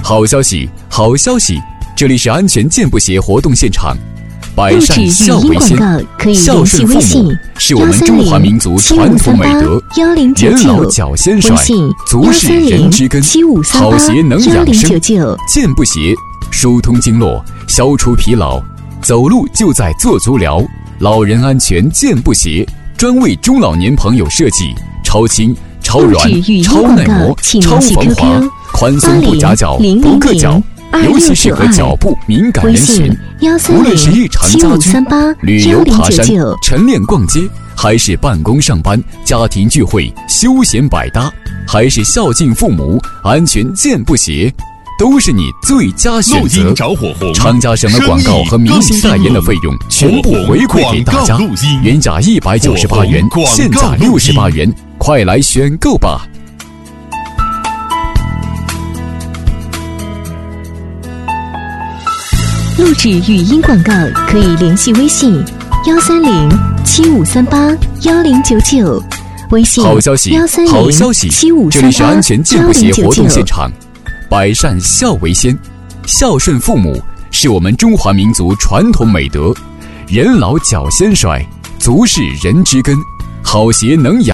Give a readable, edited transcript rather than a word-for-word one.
好消息，好消息！这里是安全健步鞋活动现场。百善孝为先，孝顺父母是我们中华民族传统美德。人老脚先衰，足是人之根。好鞋能养生，健步鞋疏通经络，消除疲劳，走路就在做足疗。老人安全健步鞋专为中老年朋友设计，超轻、超软、超耐磨、超防滑，宽松不夹脚，不硌脚。尤其适合脚部敏感人群，无论是日常家居、旅游爬山、晨练逛街，还是办公上班、家庭聚会、休闲百搭，还是孝敬父母，安全健步鞋都是你最佳选择。厂家什么广告和明星代言的费用全部回馈给大家，原价198元，现价68元，快来选购吧！ 录制语音广告可以联系微信130-7538-1099，微信好消息，好消息！这里是安全健步鞋活动现场。百善孝为先，孝顺父母是我们中华民族传统美德。人老脚先衰，足是人之根。好鞋能养